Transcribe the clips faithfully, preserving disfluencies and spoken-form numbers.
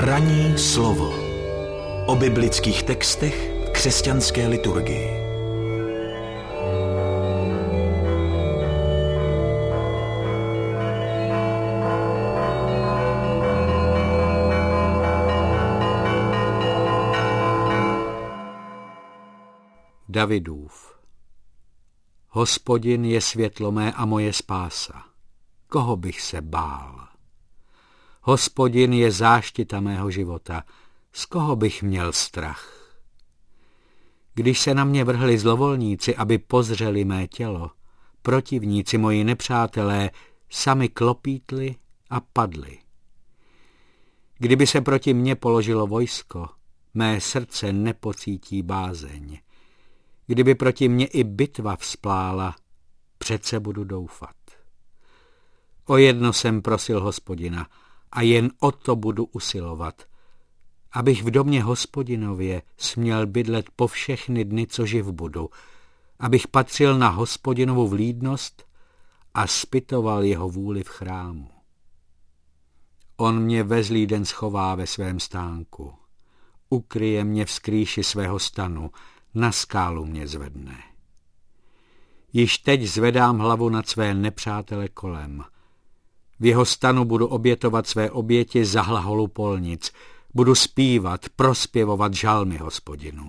Ranní slovo o biblických textech v křesťanské liturgii. Davidův. Hospodin je světlo mé a moje spása. Koho bych se bál? Hospodin je záštita mého života. Z koho bych měl strach? Když se na mě vrhli zlovolníci, aby pozřeli mé tělo, protivníci moji nepřátelé sami klopítli a padli. Kdyby se proti mně položilo vojsko, mé srdce nepocítí bázeň. Kdyby proti mně i bitva vzplála, přece budu doufat. O jedno jsem prosil Hospodina a jen o to budu usilovat, abych v domě Hospodinově směl bydlet po všechny dny, co živ budu, abych patřil na Hospodinovu vlídnost a zpytoval jeho vůli v chrámu. On mě ve zlý den schová ve svém stánku, ukryje mě v skrýši svého stanu, na skálu mě zvedne. Již teď zvedám hlavu nad své nepřátele kolem. V jeho stanu budu obětovat své oběti za hlaholu polnic, budu zpívat, prospěvovat žalmy Hospodinu.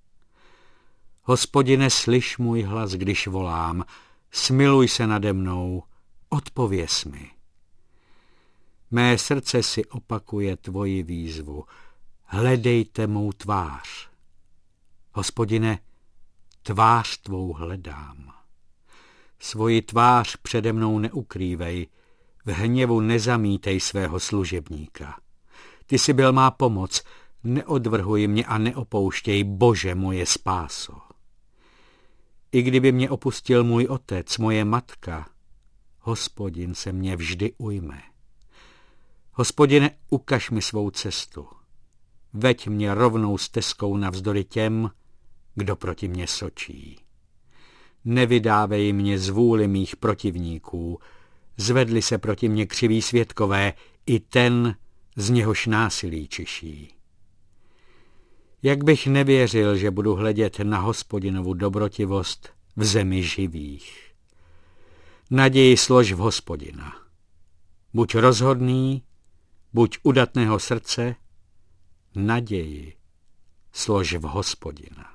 Hospodine, slyš můj hlas, když volám, smiluj se nade mnou, odpověz mi. Mé srdce si opakuje tvoji výzvu, hledejte mou tvář. Hospodine, tvář tvou hledám. Svoji tvář přede mnou neukrývej, v hněvu nezamítej svého služebníka. Ty jsi byl má pomoc, neodvrhuj mě a neopouštěj, Bože, moje spáso. I kdyby mě opustil můj otec, moje matka, Hospodin se mě vždy ujme. Hospodine, ukaž mi svou cestu. Veď mě rovnou stezkou navzdory těm, kdo proti mě sočí. Nevydávej mě z vůli mých protivníků, zvedli se proti mě křiví svědkové, i ten, z něhož násilí čiší. Jak bych nevěřil, že budu hledět na Hospodinovu dobrotivost v zemi živých. Naději slož v Hospodina. Buď rozhodný, buď udatného srdce, naději slož v Hospodina.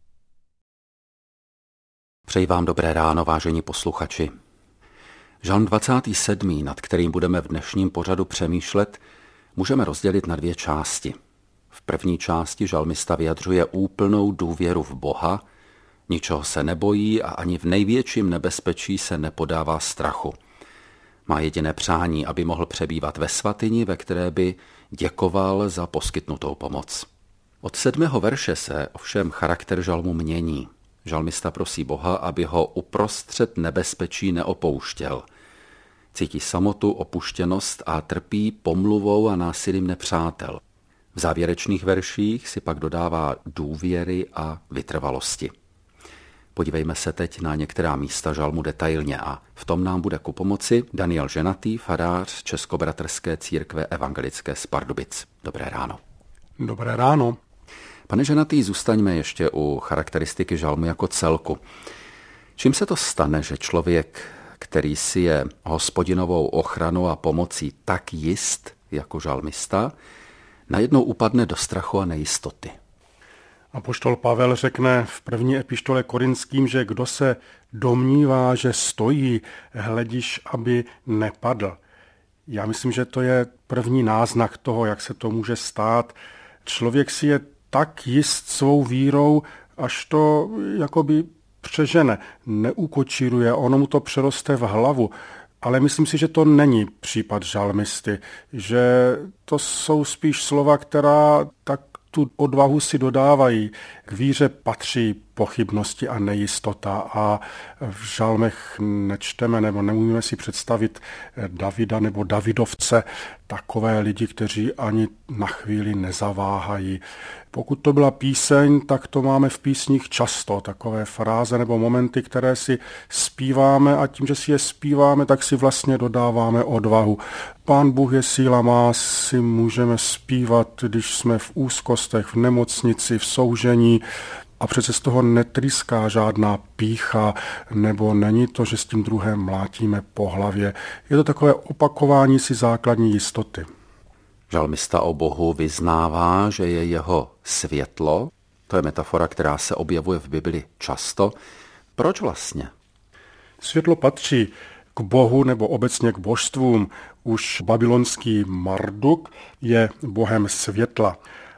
Přeji vám dobré ráno, vážení posluchači. Žalm dvacátý sedmý, nad kterým budeme v dnešním pořadu přemýšlet, můžeme rozdělit na dvě části. V první části žalmista vyjadřuje úplnou důvěru v Boha, ničeho se nebojí a ani v největším nebezpečí se nepodává strachu. Má jediné přání, aby mohl přebývat ve svatyni, ve které by děkoval za poskytnutou pomoc. Od sedmého verše se ovšem charakter žalmu mění. Žalmista prosí Boha, aby ho uprostřed nebezpečí neopouštěl. Cítí samotu, opuštěnost a trpí pomluvou a násilím nepřátel. V závěrečných verších si pak dodává důvěry a vytrvalosti. Podívejme se teď na některá místa žalmu detailně a v tom nám bude ku pomoci Daniel Ženatý, farář Českobratrské církve evangelické z Pardubic. Dobré ráno. Dobré ráno. Pane Ženatý, zůstaňme ještě u charakteristiky žalmu jako celku. Čím se to stane, že člověk, který si je Hospodinovou ochranou a pomocí tak jist jako žalmista, najednou upadne do strachu a nejistoty? Apoštol Pavel řekne v první epištole Korinským, že kdo se domnívá, že stojí, hledíš, aby nepadl. Já myslím, že to je první náznak toho, jak se to může stát. Člověk si je tak jist svou vírou, až to jakoby přežene, neukočíruje, ono mu to přeroste v hlavu. Ale myslím si, že to není případ žalmisty, že to jsou spíš slova, která tak tu odvahu si dodávají. K víře patří pochybnosti a nejistota a v žalmech nečteme nebo nemůžeme si představit Davida nebo Davidovce, takové lidi, kteří ani na chvíli nezaváhají. Pokud to byla píseň, tak to máme v písních často, takové fráze nebo momenty, které si zpíváme a tím, že si je zpíváme, tak si vlastně dodáváme odvahu. Pán Bůh je síla má, si můžeme zpívat, když jsme v úzkostech, v nemocnici, v soužení, a přece z toho netryská žádná pýcha, nebo není to, že s tím druhem mlátíme po hlavě. Je to takové opakování si základní jistoty. Žalmista o Bohu vyznává, že je jeho světlo. To je metafora, která se objevuje v Bibli často. Proč vlastně? Světlo patří k Bohu nebo obecně k božstvům. Už babylonský Marduk je bohem světla.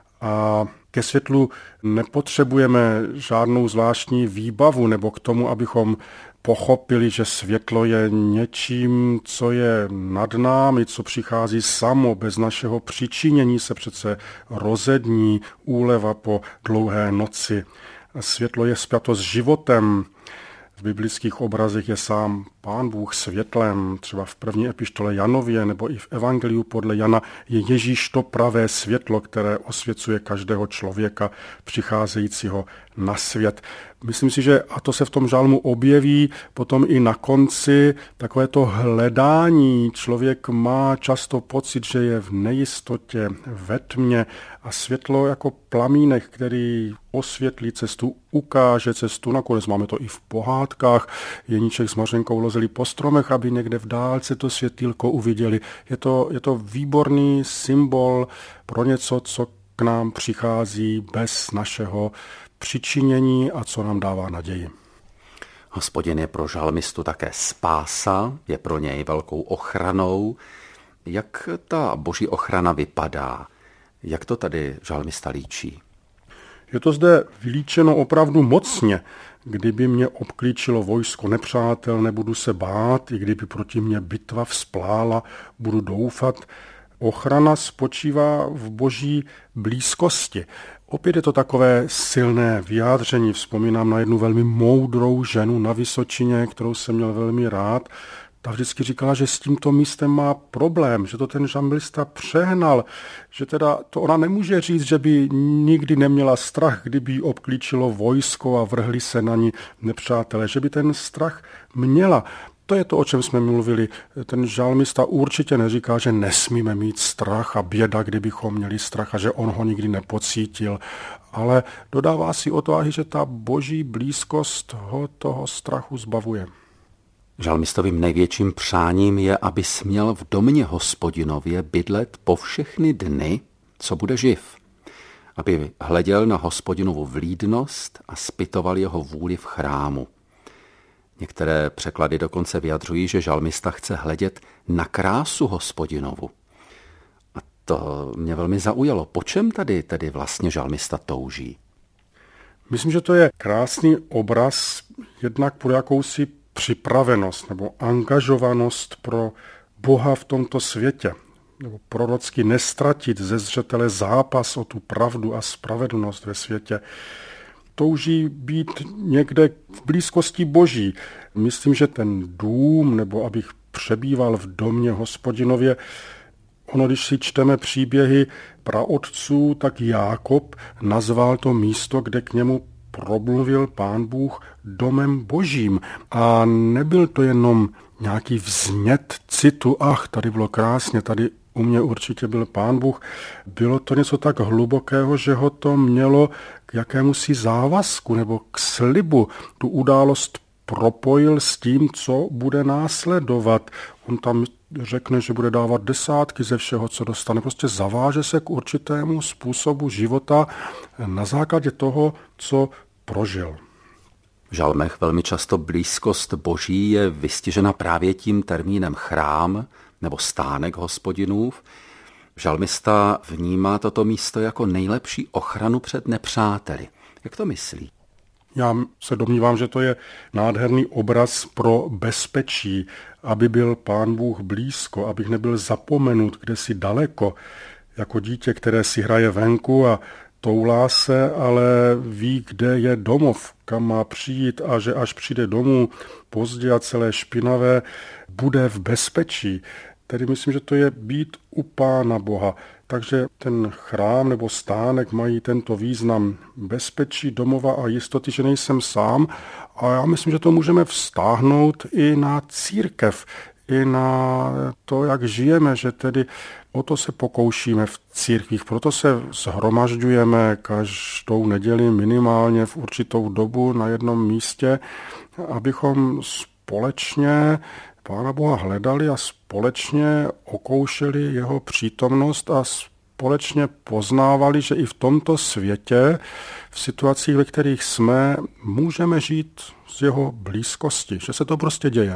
A ke světlu nepotřebujeme žádnou zvláštní výbavu nebo k tomu, abychom pochopili, že světlo je něčím, co je nad námi, co přichází samo, bez našeho přičinění se přece rozední úleva po dlouhé noci. Světlo je spjato s životem. V biblických obrazech je sám Pán Bůh světlem, třeba v první epištole Janově nebo i v evangeliu podle Jana je Ježíš to pravé světlo, které osvěcuje každého člověka přicházejícího na svět. Myslím si, že a to se v tom žalmu objeví potom i na konci, takové to hledání. Člověk má často pocit, že je v nejistotě, ve tmě a světlo jako plamínek, který osvětlí cestu, ukáže cestu. Nakonec máme to i v pohádkách. Jeníček s Mařenkou lozili po stromech, aby někde v dálce to světýlko uviděli. Je to, je to výborný symbol pro něco, co k nám přichází bez našeho přičinění a co nám dává naději. Hospodin je pro žalmistu také spása, je pro něj velkou ochranou. Jak ta boží ochrana vypadá? Jak to tady žalmista líčí? Je to zde vylíčeno opravdu mocně. Kdyby mě obklíčilo vojsko nepřátel, nebudu se bát, i kdyby proti mě bitva vzplála, budu doufat. Ochrana spočívá v boží blízkosti. Opět je to takové silné vyjádření. Vzpomínám na jednu velmi moudrou ženu na Vysočině, kterou jsem měl velmi rád. Ta vždycky říkala, že s tímto místem má problém, že to ten žalmista přehnal, že teda to ona nemůže říct, že by nikdy neměla strach, kdyby jí obklíčilo vojsko a vrhli se na ní nepřátelé, že by ten strach měla. To je to, o čem jsme mluvili. Ten žalmista určitě neříká, že nesmíme mít strach a běda, kdybychom měli strach a že on ho nikdy nepocítil, ale dodává si odvahy, že ta boží blízkost ho toho strachu zbavuje. Žalmistovým největším přáním je, aby směl v domě Hospodinově bydlet po všechny dny, co bude živ. Aby hleděl na Hospodinovu vlídnost a zpytoval jeho vůli v chrámu. Některé překlady dokonce vyjadřují, že žalmista chce hledět na krásu Hospodinovu. A to mě velmi zaujalo. Po čem tady tedy vlastně žalmista touží? Myslím, že to je krásný obraz jednak pro jakousi připravenost nebo angažovanost pro Boha v tomto světě. Nebo prorocky nestratit ze zřetele zápas o tu pravdu a spravedlnost ve světě. Touží být někde v blízkosti Boží. Myslím, že ten dům, nebo abych přebýval v domě Hospodinově, ono, když si čteme příběhy praotců, tak Jákob nazval to místo, kde k němu promluvil Pán Bůh domem Božím. A nebyl to jenom nějaký vznět citu, ach, tady bylo krásně, tady u mě určitě byl Pán Bůh. Bylo to něco tak hlubokého, že ho to mělo k jakémusi závazku nebo k slibu. Tu událost propojil s tím, co bude následovat. On tam řekne, že bude dávat desátky ze všeho, co dostane. Prostě zaváže se k určitému způsobu života na základě toho, co prožil. V žalmech velmi často blízkost Boží je vystižena právě tím termínem chrám nebo stánek Hospodinův. Žalmista vnímá toto místo jako nejlepší ochranu před nepřáteli. Jak to myslí? Já se domnívám, že to je nádherný obraz pro bezpečí, aby byl Pán Bůh blízko, abych nebyl zapomenut kdesi daleko, jako dítě, které si hraje venku a toulá se, ale ví, kde je domov, kam má přijít a že až přijde domů pozdě a celé špinavé, bude v bezpečí. Tedy myslím, že to je být u Pána Boha. Takže ten chrám nebo stánek mají tento význam bezpečí, domova a jistoty, že nejsem sám. A já myslím, že to můžeme vztáhnout i na církev, i na to, jak žijeme, že tedy o to se pokoušíme v církvích. Proto se shromažďujeme každou neděli minimálně v určitou dobu na jednom místě, abychom společně Pána Boha hledali a společně okoušeli jeho přítomnost a společně poznávali, že i v tomto světě, v situacích, ve kterých jsme, můžeme žít z jeho blízkosti, že se to prostě děje.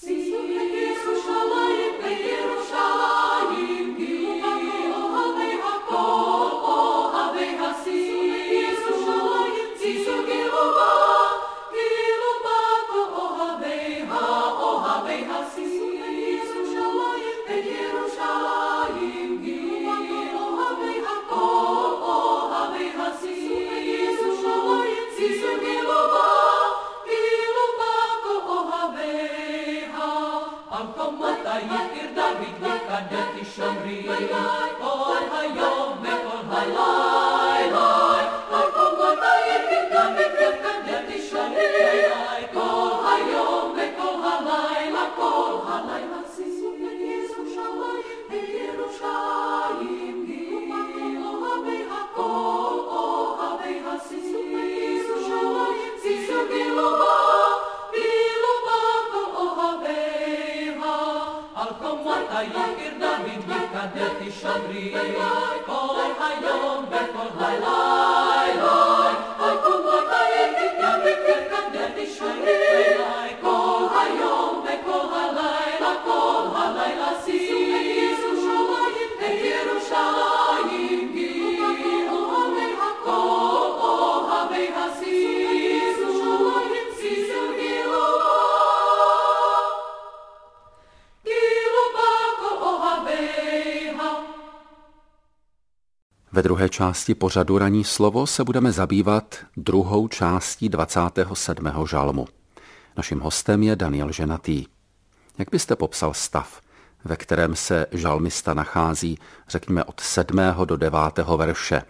Ve druhé části pořadu Ranní slovo se budeme zabývat druhou částí dvacátého sedmého žalmu. Naším hostem je Daniel Ženatý. Jak byste popsal stav, ve kterém se žalmista nachází, řekněme od sedmého do devátého verše,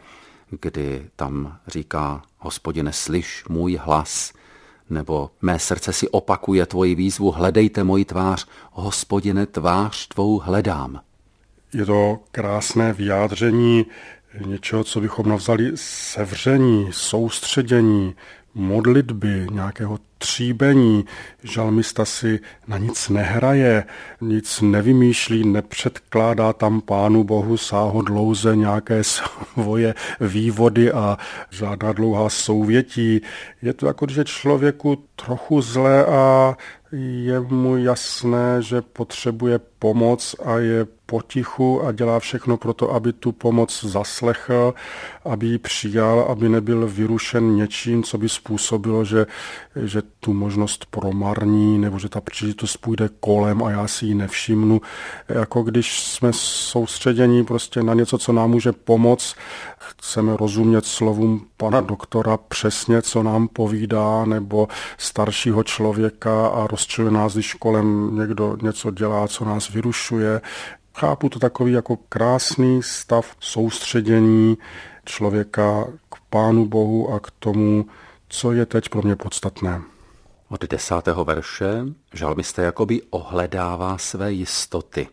kdy tam říká: Hospodine, slyš můj hlas, nebo mé srdce si opakuje tvoji výzvu, hledejte moji tvář, Hospodine, tvář tvou hledám. Je to krásné vyjádření něčeho, co bychom nazvali sevření, soustředění, modlitby, nějakého tříbení. Žalmista si na nic nehraje, nic nevymýšlí, nepředkládá tam Pánu Bohu sáhodlouze nějaké svoje vývody a žádná dlouhá souvětí. Je to jako, když je člověku trochu zlé a je mu jasné, že potřebuje pomoc a je potichu a dělá všechno pro to, aby tu pomoc zaslechl, aby ji přijal, aby nebyl vyrušen něčím, co by způsobilo, že, že tu možnost promarní nebo že ta příležitost půjde kolem a já si ji nevšimnu. Jako když jsme soustředění prostě na něco, co nám může pomoct, chceme rozumět slovům pana doktora přesně, co nám povídá, nebo staršího člověka a rozčiluje nás, když kolem někdo něco dělá, co nás vyrušuje. Chápu to takový jako krásný stav soustředění člověka k Pánu Bohu a k tomu, co je teď pro mě podstatné. Od desátého verše žalmista jakoby ohledává své jistoty.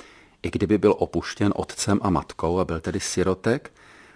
I kdyby byl opuštěn otcem a matkou a byl tedy sirotek,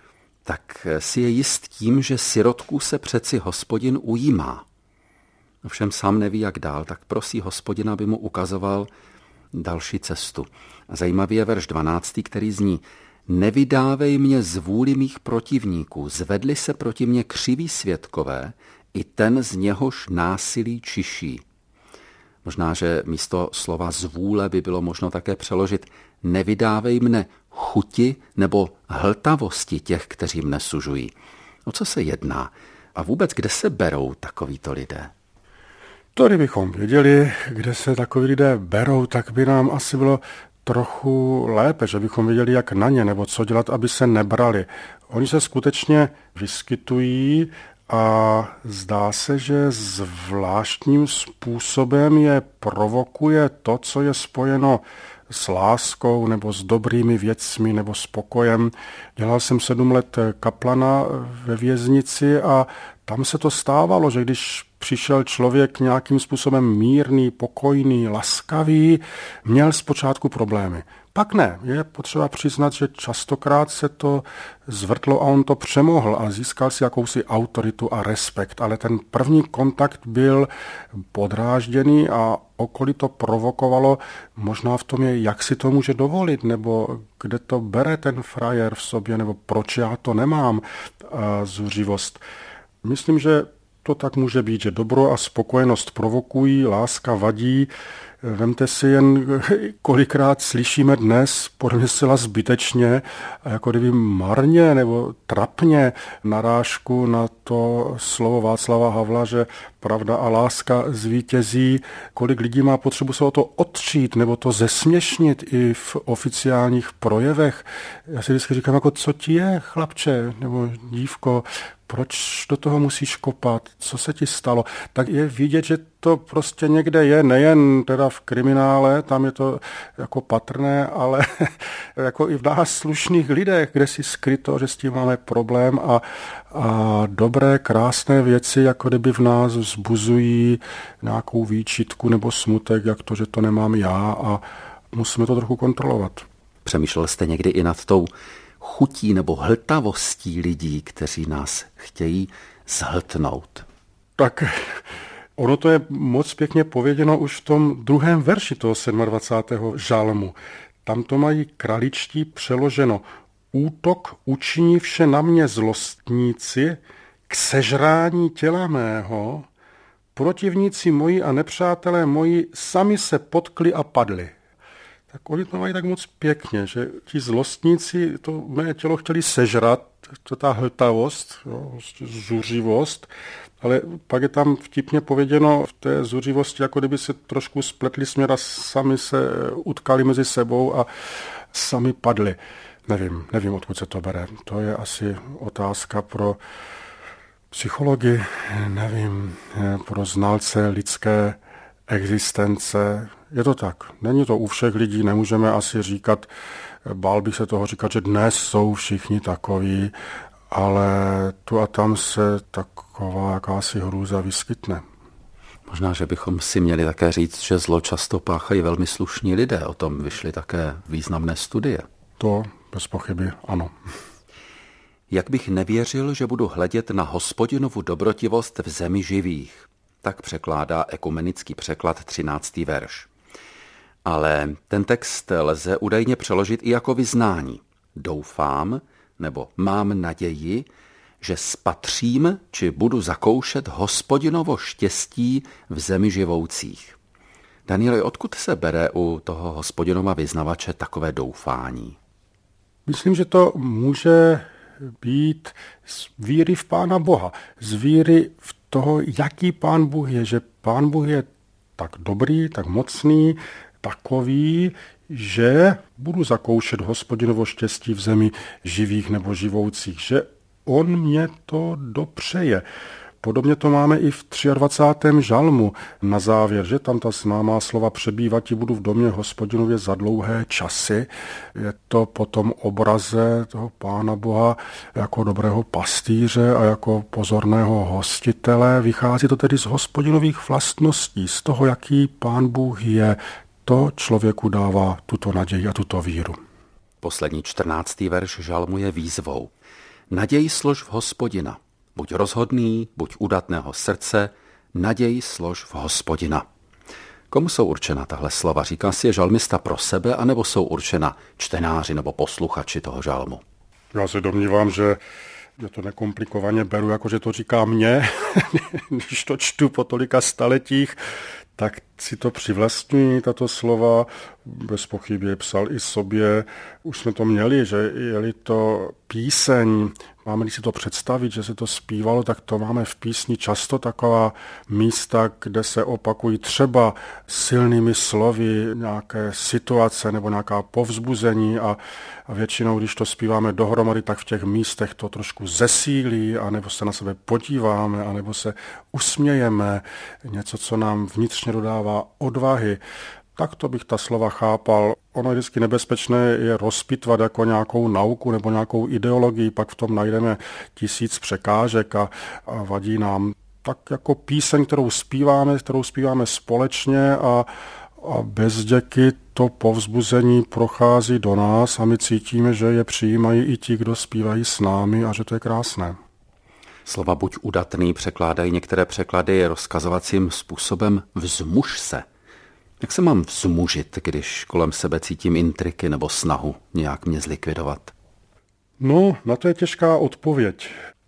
tak si je jist tím, že sirotků se přeci Hospodin ujímá. Ovšem sám neví, jak dál, tak prosí Hospodina, aby mu ukazoval další cestu. Zajímavý je verš dvanáctý, který zní: Nevydávej mě z vůli mých protivníků, zvedli se proti mně křiví svědkové, i ten z něhož násilí čiší. Možná, že místo slova zvůle by bylo možno také přeložit: Nevydávej mne chuti nebo hltavosti těch, kteří mne sužují. O co se jedná? A vůbec, kde se berou takovýto lidé? To, kdybychom věděli, kde se takoví lidé berou, tak by nám asi bylo trochu lépe, že bychom věděli, jak na ně, nebo co dělat, aby se nebrali. Oni se skutečně vyskytují a zdá se, že zvláštním způsobem je provokuje to, co je spojeno s láskou nebo s dobrými věcmi nebo s pokojem. Dělal jsem sedm let kaplana ve věznici a tam se to stávalo, že když přišel člověk nějakým způsobem mírný, pokojný, laskavý, měl zpočátku problémy. Pak ne. Je potřeba přiznat, že častokrát se to zvrtlo a on to přemohl a získal si jakousi autoritu a respekt. Ale ten první kontakt byl podrážděný a okolí to provokovalo. Možná v tom je, jak si to může dovolit, nebo kde to bere ten frajer v sobě, nebo proč já to nemám, a zuřivost. Myslím, že to tak může být, že dobro a spokojenost provokují, láska vadí. Vemte si jen, kolikrát slyšíme dnes, podle mě zcela zbytečně, jako kdyby marně nebo trapně narážku na to slovo Václava Havla, že pravda a láska zvítězí. Kolik lidí má potřebu se o to otřít nebo to zesměšnit i v oficiálních projevech. Já si vždycky říkám, jako co ti je, chlapče nebo dívko, proč do toho musíš kopat, co se ti stalo, tak je vidět, že to prostě někde je, nejen teda v kriminále, tam je to jako patrné, ale jako i v nás slušných lidech, kde si skryto, že s tím máme problém a, a dobré, krásné věci, jako kdyby v nás vzbuzují nějakou výčitku nebo smutek, jak to, že to nemám já a musíme to trochu kontrolovat. Přemýšlel jste někdy i nad tou chutí nebo hltavostí lidí, kteří nás chtějí zhltnout? Tak ono to je moc pěkně pověděno už v tom druhém verši toho dvacátého sedmého žalmu. Tam to mají kraličtí přeloženo. Útok učiní vše na mě zlostníci, k sežrání těla mého, protivníci moji a nepřátelé moji sami se potkli a padli. Tak oni to mají tak moc pěkně, že ti zlostníci to mé tělo chtěli sežrat, to ta hltavost, jo, zuřivost, ale pak je tam vtipně pověděno v té zuřivosti, jako kdyby se trošku spletli směr a sami se utkali mezi sebou a sami padli. Nevím, nevím, odkud se to bere. To je asi otázka pro psychologii, nevím, pro znalce lidské existence. Je to tak. Není to u všech lidí, nemůžeme asi říkat, bál bych se toho říkat, že dnes jsou všichni takoví, ale tu a tam se taková jakási hrůza vyskytne. Možná, že bychom si měli také říct, že zlo často páchají velmi slušní lidé. O tom vyšly také významné studie. To bez pochyby ano. Jak bych nevěřil, že budu hledět na Hospodinovu dobrotivost v zemi živých. Tak překládá ekumenický překlad třináctý verš. Ale ten text lze údajně přeložit i jako vyznání. Doufám, nebo mám naději, že spatřím, či budu zakoušet Hospodinovo štěstí v zemi živoucích. Danieli, odkud se bere u toho Hospodinova vyznavače takové doufání? Myslím, že to může být z víry v Pána Boha, z víry v toho, jaký Pán Bůh je, že Pán Bůh je tak dobrý, tak mocný, takový, že budu zakoušet Hospodinovo štěstí v zemi živých nebo živoucích, že on mě to dopřeje. Podobně to máme i v dvacátém třetím žalmu na závěr, že tam ta známá slova přebývati budu v domě Hospodinově za dlouhé časy. Je to potom obraze toho Pána Boha jako dobrého pastýře a jako pozorného hostitele. Vychází to tedy z Hospodinových vlastností, z toho, jaký Pán Bůh je. To člověku dává tuto naději a tuto víru. Poslední čtrnáctý verš žalmu je výzvou. Naděj slož v Hospodina. Buď rozhodný, buď udatného srdce, naděj slož v Hospodina. Komu jsou určena tahle slova? Říká si je žalmista pro sebe, anebo jsou určena čtenáři nebo posluchači toho žalmu? Já se domnívám, že já to nekomplikovaně beru, jako že to říká mně, když to čtu po tolika staletích, tak si to přivlastňují, tato slova, bez pochyby je psal i sobě. Už jsme to měli, že je-li to píseň, máme si to představit, že se to zpívalo, tak to máme v písni často taková místa, kde se opakují třeba silnými slovy nějaké situace nebo nějaká povzbuzení a, a většinou, když to zpíváme dohromady, tak v těch místech to trošku zesílí, anebo se na sebe podíváme, anebo se usmějeme, něco, co nám vnitřně dodává odvahy. Tak to bych ta slova chápal. Ono je vždycky nebezpečné je rozpitvat jako nějakou nauku nebo nějakou ideologii, pak v tom najdeme tisíc překážek a, a vadí nám. Tak jako píseň, kterou zpíváme, kterou zpíváme společně a, a bez děky to povzbuzení prochází do nás a my cítíme, že je přijímají i ti, kdo zpívají s námi a že to je krásné. Slova buď udatný překládají některé překlady rozkazovacím způsobem vzmuž se. Jak se mám vzmužit, když kolem sebe cítím intriky nebo snahu nějak mě zlikvidovat? No, na to je těžká odpověď.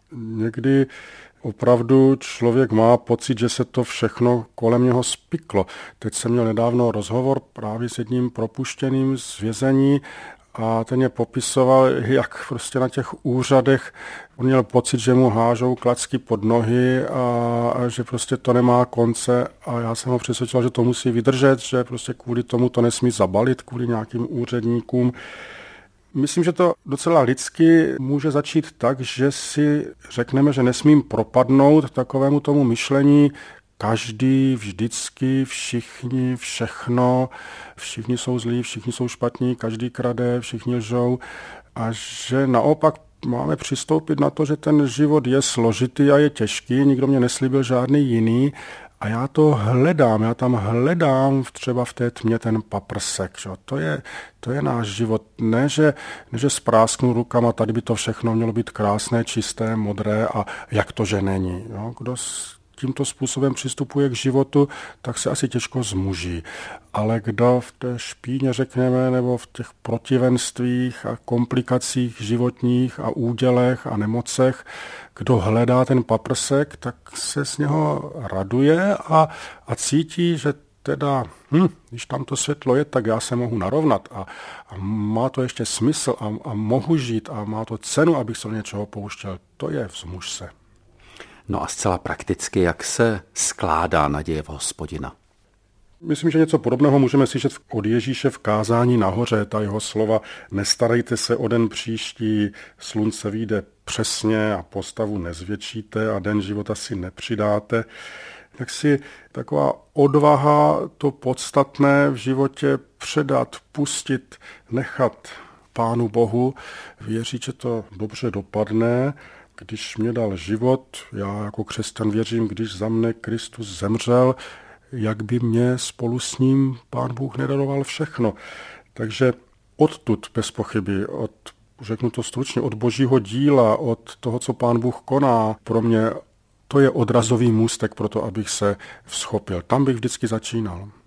Někdy opravdu člověk má pocit, že se to všechno kolem něho spiklo. Teď jsem měl nedávno rozhovor právě s jedním propuštěným z vězení a ten je popisoval, jak prostě na těch úřadech on měl pocit, že mu hážou klacky pod nohy a, a že prostě to nemá konce a já jsem ho přesvědčil, že to musí vydržet, že prostě kvůli tomu to nesmí zabalit, kvůli nějakým úředníkům. Myslím, že to docela lidsky může začít tak, že si řekneme, že nesmím propadnout takovému tomu myšlení, každý, vždycky, všichni, všechno, všichni jsou zlí, všichni jsou špatní, každý krade, všichni lžou a že naopak máme přistoupit na to, že ten život je složitý a je těžký, nikdo mě neslíbil žádný jiný a já to hledám, já tam hledám třeba v té tmě ten paprsek, že? To je, to je náš život, ne že, ne, že sprásknu rukama, tady by to všechno mělo být krásné, čisté, modré a jak to, že není. Jo? Kdo tímto způsobem přistupuje k životu, tak se asi těžko zmuží. Ale kdo v té špíně, řekněme, nebo v těch protivenstvích a komplikacích životních a údělech a nemocech, kdo hledá ten paprsek, tak se z něho raduje a, a cítí, že teda, hm, když tam to světlo je, tak já se mohu narovnat a, a má to ještě smysl a, a mohu žít a má to cenu, abych se do něčeho pouštěl. To je vzmuž se. No a zcela prakticky, jak se skládá naděje v Hospodina? Myslím, že něco podobného můžeme slyšet od Ježíše v kázání nahoře. Ta jeho slova, nestarejte se o den příští, slunce vyjde přesně a postavu nezvětšíte a den života si nepřidáte. Tak si taková odvaha to podstatné v životě předat, pustit, nechat Pánu Bohu, věřit, že to dobře dopadne. Když mě dal život, já jako křesťan věřím, když za mne Kristus zemřel, jak by mě spolu s ním Pán Bůh nedaroval všechno. Takže odtud bez pochyby, od, řeknu to stručně, od Božího díla, od toho, co Pán Bůh koná, pro mě to je odrazový můstek pro to, abych se vzchopil. Tam bych vždycky začínal.